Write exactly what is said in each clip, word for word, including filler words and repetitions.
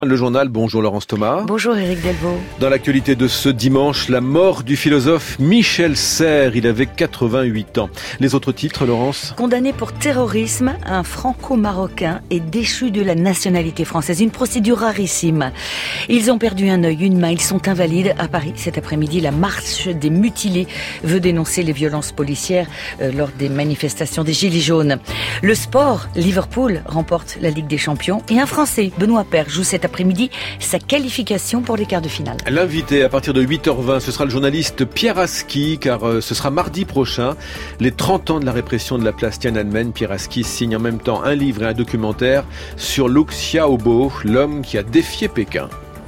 Le journal, bonjour Laurence Thomas. Bonjour Éric Delvaux. Dans l'actualité de ce dimanche, la mort du philosophe Michel Serres, il avait quatre-vingt-huit ans. Les autres titres, Laurence ? Condamné pour terrorisme, un franco-marocain est déchu de la nationalité française, une procédure rarissime. Ils ont perdu un œil, une main, ils sont invalides. À Paris, cet après-midi, la marche des mutilés veut dénoncer les violences policières euh, lors des manifestations des Gilets jaunes. Le sport, Liverpool remporte la Ligue des Champions et un Français, Benoît Paire, joue cet après-midi sa qualification pour les quarts de finale. L'invité à partir de huit heures vingt, ce sera le journaliste Pierre Aski, car euh, ce sera mardi prochain, les trente ans de la répression de la place Tiananmen. Pierre Aski signe en même temps un livre et un documentaire sur Liu Xiaobo, l'homme qui a défié Pékin.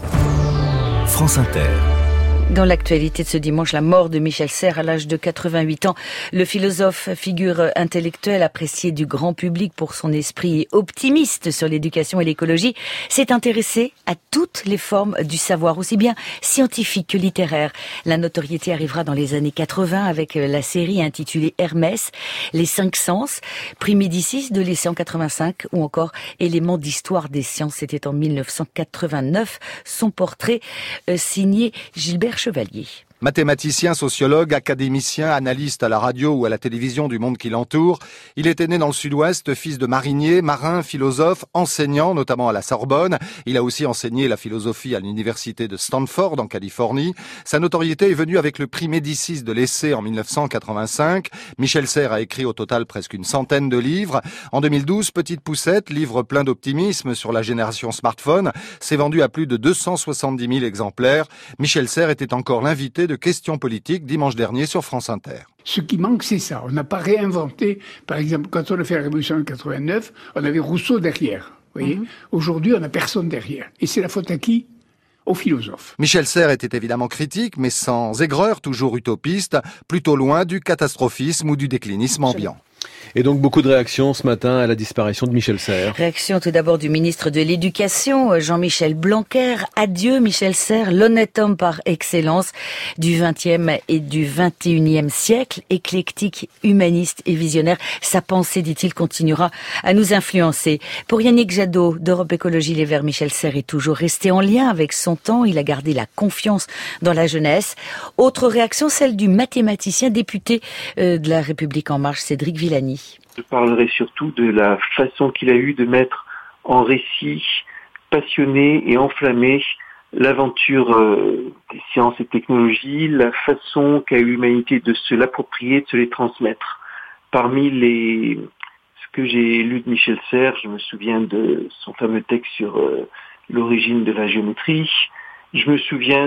France Inter. Dans l'actualité de ce dimanche, la mort de Michel Serres à l'âge de quatre-vingt-huit ans. Le philosophe, figure intellectuelle appréciée du grand public pour son esprit optimiste sur l'éducation et l'écologie, s'est intéressé à toutes les formes du savoir, aussi bien scientifique que littéraire. La notoriété arrivera dans les années quatre-vingts avec la série intitulée Hermès, Les cinq sens, Prix Médicis de l'essai en quatre-vingt-cinq ou encore Éléments d'histoire des sciences, c'était en mille neuf cent quatre-vingt-neuf. Son portrait euh, signé Gilbert Chevalier. Mathématicien, sociologue, académicien, analyste à la radio ou à la télévision du monde qui l'entoure, il était né dans le sud-ouest, fils de marinier, marin, philosophe, enseignant, notamment à la Sorbonne. Il a aussi enseigné la philosophie à l'université de Stanford, en Californie. Sa notoriété est venue avec le prix Médicis de l'essai en mille neuf cent quatre-vingt-cinq. Michel Serres a écrit au total presque une centaine de livres. En deux mille douze, Petite Poussette, livre plein d'optimisme sur la génération smartphone, s'est vendu à plus de deux cent soixante-dix mille exemplaires. Michel Serres était encore l'invité de de questions politiques dimanche dernier sur France Inter. Ce qui manque, c'est ça. On n'a pas réinventé. Par exemple, quand on a fait la Révolution de quatre-vingt-neuf, on avait Rousseau derrière. Vous voyez ? Mm-hmm. Aujourd'hui, on n'a personne derrière. Et c'est la faute à qui ? Aux philosophes. Michel Serres était évidemment critique, mais sans aigreur, toujours utopiste, plutôt loin du catastrophisme ou du déclinisme ambiant. Et donc beaucoup de réactions ce matin à la disparition de Michel Serres. Réaction tout d'abord du ministre de l'Éducation, Jean-Michel Blanquer. Adieu Michel Serres, l'honnête homme par excellence du vingtième et du vingt et unième siècle, éclectique, humaniste et visionnaire. Sa pensée, dit-il, continuera à nous influencer. Pour Yannick Jadot d'Europe Écologie Les Verts, Michel Serres est toujours resté en lien avec son temps. Il a gardé la confiance dans la jeunesse. Autre réaction, celle du mathématicien député de la République En Marche, Cédric Villani. Je parlerai surtout de la façon qu'il a eu de mettre en récit passionné et enflammé l'aventure euh, des sciences et technologies, la façon qu'a eu l'humanité de se l'approprier, de se les transmettre. Parmi les ce que j'ai lu de Michel Serres, je me souviens de son fameux texte sur euh, l'origine de la géométrie. Je me souviens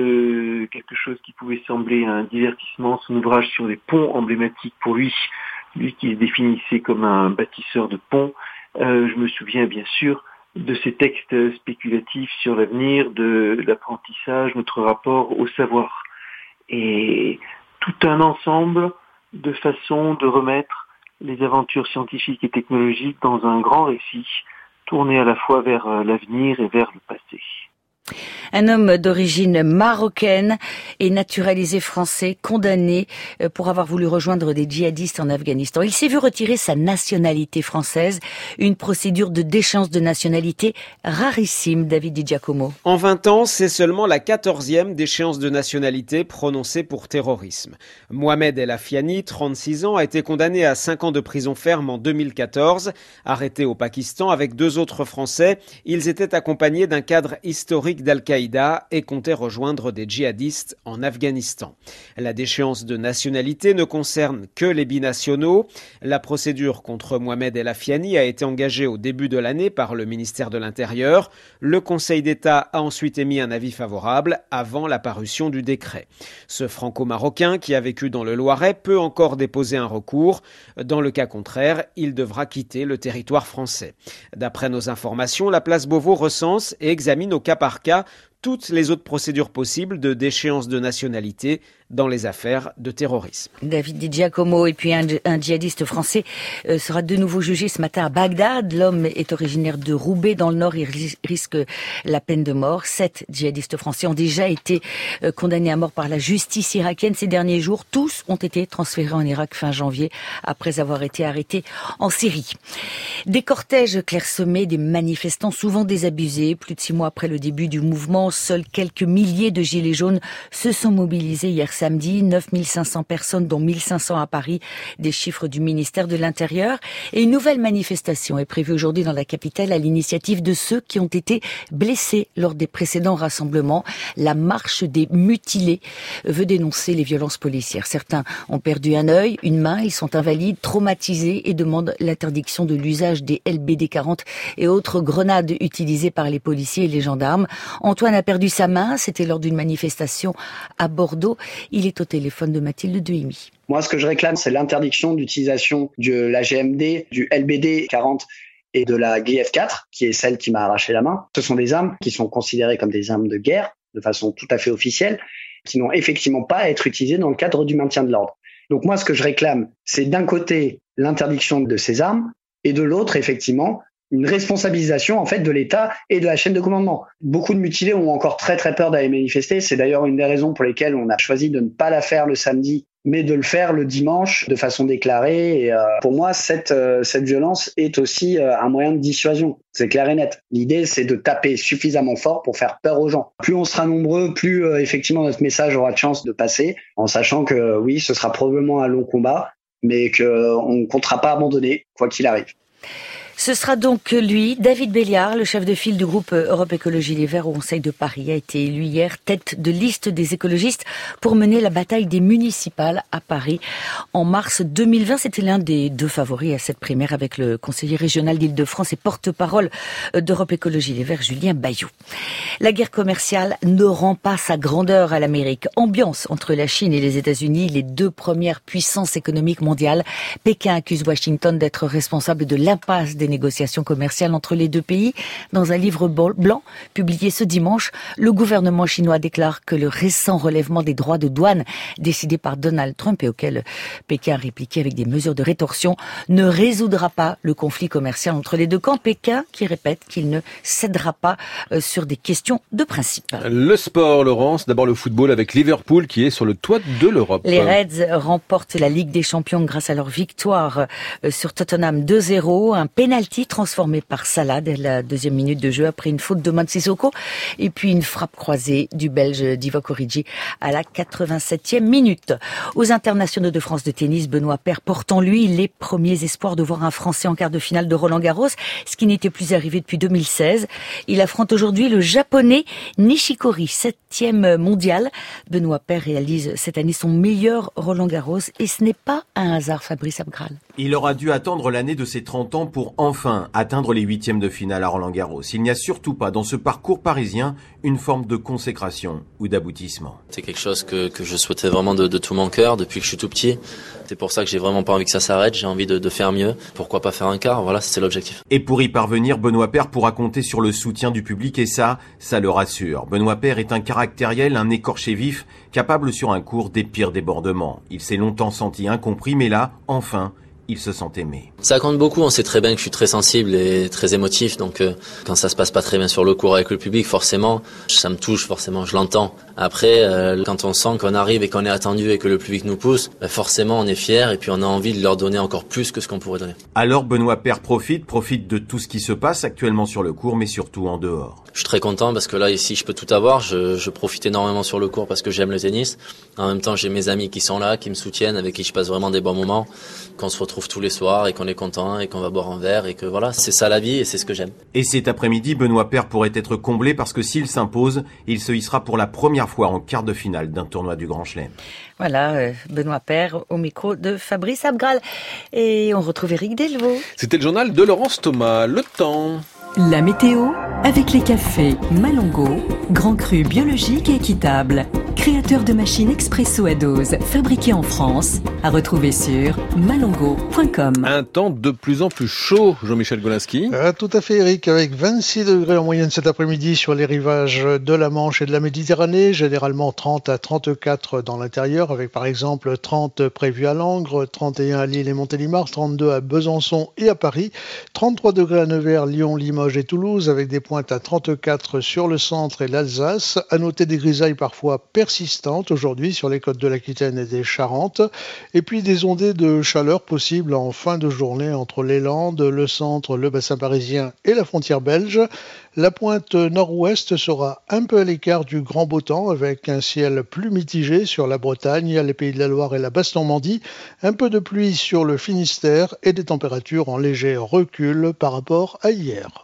de quelque chose qui pouvait sembler un divertissement, son ouvrage sur les ponts emblématiques pour lui. Lui qui se définissait comme un bâtisseur de ponts. Euh, je me souviens bien sûr de ses textes spéculatifs sur l'avenir, de l'apprentissage, notre rapport au savoir. Et tout un ensemble de façons de remettre les aventures scientifiques et technologiques dans un grand récit, tourné à la fois vers l'avenir et vers le passé. Un homme d'origine marocaine et naturalisé français, condamné pour avoir voulu rejoindre des djihadistes en Afghanistan. Il s'est vu retirer sa nationalité française, une procédure de déchéance de nationalité rarissime, David Di Giacomo. En vingt ans, c'est seulement la quatorzième déchéance de nationalité prononcée pour terrorisme. Mohamed El Afiani, trente-six ans, a été condamné à cinq ans de prison ferme en deux mille quatorze. Arrêté au Pakistan avec deux autres Français, ils étaient accompagnés d'un cadre historique d'Al-Qaïda et comptait rejoindre des djihadistes en Afghanistan. La déchéance de nationalité ne concerne que les binationaux. La procédure contre Mohamed El Afiani a été engagée au début de l'année par le ministère de l'Intérieur. Le Conseil d'État a ensuite émis un avis favorable avant la parution du décret. Ce franco-marocain qui a vécu dans le Loiret peut encore déposer un recours. Dans le cas contraire, il devra quitter le territoire français. D'après nos informations, la place Beauvau recense et examine au cas par cas toutes les autres procédures possibles de déchéance de nationalité dans les affaires de terrorisme. David Di Giacomo, et puis un, un djihadiste français euh, sera de nouveau jugé ce matin à Bagdad. L'homme est originaire de Roubaix dans le nord, il risque la peine de mort. Sept djihadistes français ont déjà été euh, condamnés à mort par la justice irakienne ces derniers jours. Tous ont été transférés en Irak fin janvier après avoir été arrêtés en Syrie. Des cortèges clairsemés, des manifestants souvent désabusés. Plus de six mois après le début du mouvement, seuls quelques milliers de gilets jaunes se sont mobilisés hier samedi. neuf mille cinq cents personnes, dont mille cinq cents à Paris, des chiffres du ministère de l'Intérieur. Et une nouvelle manifestation est prévue aujourd'hui dans la capitale à l'initiative de ceux qui ont été blessés lors des précédents rassemblements. La marche des mutilés veut dénoncer les violences policières. Certains ont perdu un œil, une main, ils sont invalides, traumatisés et demandent l'interdiction de l'usage des L B D quarante et autres grenades utilisées par les policiers et les gendarmes. Antoine a perdu sa main, c'était lors d'une manifestation à Bordeaux. Il est au téléphone de Mathilde Dehimi. Moi, ce que je réclame, c'est l'interdiction d'utilisation de la G M D, du L B D quarante et de la G F quatre, qui est celle qui m'a arraché la main. Ce sont des armes qui sont considérées comme des armes de guerre, de façon tout à fait officielle, qui n'ont effectivement pas à être utilisées dans le cadre du maintien de l'ordre. Donc moi, ce que je réclame, c'est d'un côté l'interdiction de ces armes, et de l'autre, effectivement, une responsabilisation en fait de l'État et de la chaîne de commandement. Beaucoup de mutilés ont encore très très peur d'aller manifester. C'est d'ailleurs une des raisons pour lesquelles on a choisi de ne pas la faire le samedi, mais de le faire le dimanche de façon déclarée. Et euh, pour moi, cette euh, cette violence est aussi euh, un moyen de dissuasion. C'est clair et net. L'idée, c'est de taper suffisamment fort pour faire peur aux gens. Plus on sera nombreux, plus euh, effectivement notre message aura de chance de passer, en sachant que euh, oui, ce sera probablement un long combat, mais qu'on ne comptera pas abandonner, quoi qu'il arrive. Ce sera donc lui, David Béliard, le chef de file du groupe Europe Écologie Les Verts au Conseil de Paris, a été élu hier tête de liste des écologistes pour mener la bataille des municipales à Paris. En mars deux mille vingt, c'était l'un des deux favoris à cette primaire avec le conseiller régional d'Île-de-France et porte-parole d'Europe Écologie Les Verts, Julien Bayou. La guerre commerciale ne rend pas sa grandeur à l'Amérique. Ambiance entre la Chine et les États-Unis, les deux premières puissances économiques mondiales. Pékin accuse Washington d'être responsable de l'impasse des négociations commerciales entre les deux pays. Dans un livre blanc publié ce dimanche, le gouvernement chinois déclare que le récent relèvement des droits de douane décidé par Donald Trump et auquel Pékin a répliqué avec des mesures de rétorsion ne résoudra pas le conflit commercial entre les deux camps. Pékin qui répète qu'il ne cédera pas sur des questions de principe. Le sport, Laurence, d'abord le football avec Liverpool qui est sur le toit de l'Europe. Les Reds remportent la Ligue des Champions grâce à leur victoire sur Tottenham deux zéro. Un pénalty transformé par Salah dès la deuxième minute de jeu après une faute de Mount Sissoko et puis une frappe croisée du Belge Divock Origi à la quatre-vingt-septième minute. Aux internationaux de France de tennis, Benoît Paire porte en lui les premiers espoirs de voir un Français en quart de finale de Roland-Garros, ce qui n'était plus arrivé depuis deux mille seize. Il affronte aujourd'hui le Japonais Nishikori, septième mondial. Benoît Paire réalise cette année son meilleur Roland-Garros et ce n'est pas un hasard, Fabrice Abgral. Il aura dû attendre l'année de ses trente ans pour enfin atteindre les huitièmes de finale à Roland-Garros. Il n'y a surtout pas dans ce parcours parisien une forme de consécration ou d'aboutissement. C'est quelque chose que, que je souhaitais vraiment de, de tout mon cœur depuis que je suis tout petit. C'est pour ça que j'ai vraiment pas envie que ça s'arrête. J'ai envie de, de faire mieux. Pourquoi pas faire un quart? Voilà, c'est l'objectif. Et pour y parvenir, Benoît Paire pourra compter sur le soutien du public et ça, ça le rassure. Benoît Paire est un caractériel, un écorché vif, capable sur un court des pires débordements. Il s'est longtemps senti incompris, mais là, enfin, il se sent aimé. Ça compte beaucoup, on sait très bien que je suis très sensible et très émotif, donc euh, quand ça se passe pas très bien sur le court avec le public, forcément, ça me touche, forcément, je l'entends. Après, euh, quand on sent qu'on arrive et qu'on est attendu et que le public nous pousse, bah forcément on est fier et puis on a envie de leur donner encore plus que ce qu'on pourrait donner. Alors Benoît Paire profite, profite de tout ce qui se passe actuellement sur le court, mais surtout en dehors. Je suis très content parce que là, ici, je peux tout avoir. Je, je profite énormément sur le court parce que j'aime le tennis. En même temps, j'ai mes amis qui sont là, qui me soutiennent, avec qui je passe vraiment des bons moments, qu'on se retrouve tous les soirs et qu'on est content et qu'on va boire un verre et que voilà, c'est ça la vie et c'est ce que j'aime. Et cet après-midi, Benoît Paire pourrait être comblé parce que s'il s'impose, il se hissera pour la première fois en quart de finale d'un tournoi du Grand Chelem. Voilà, euh, Benoît Paire au micro de Fabrice Abgral. Et on retrouve Éric Delvaux. C'était le journal de Laurence Thomas. Le temps. La météo avec les cafés Malongo, Grand Cru biologique et équitable. créateur de machines expresso à dose fabriquées en France, à retrouver sur malongo point com. Un temps de plus en plus chaud, Jean-Michel Golinski. Euh, tout à fait, Eric, avec vingt-six degrés en moyenne cet après-midi sur les rivages de la Manche et de la Méditerranée, généralement trente à trente-quatre dans l'intérieur, avec par exemple trente prévus à Langres, trente et un à Lille et Montélimar, trente-deux à Besançon et à Paris, trente-trois degrés à Nevers, Lyon, Limoges et Toulouse, avec des pointes à trente-quatre sur le centre et l'Alsace. À noter des grisailles parfois persistantes aujourd'hui sur les côtes de l'Aquitaine et des Charentes. Et puis des ondées de chaleur possibles en fin de journée entre les Landes, le centre, le bassin parisien et la frontière belge. La pointe nord-ouest sera un peu à l'écart du grand beau temps avec un ciel plus mitigé sur la Bretagne, les Pays de la Loire et la Basse-Normandie. Un peu de pluie sur le Finistère et des températures en léger recul par rapport à hier.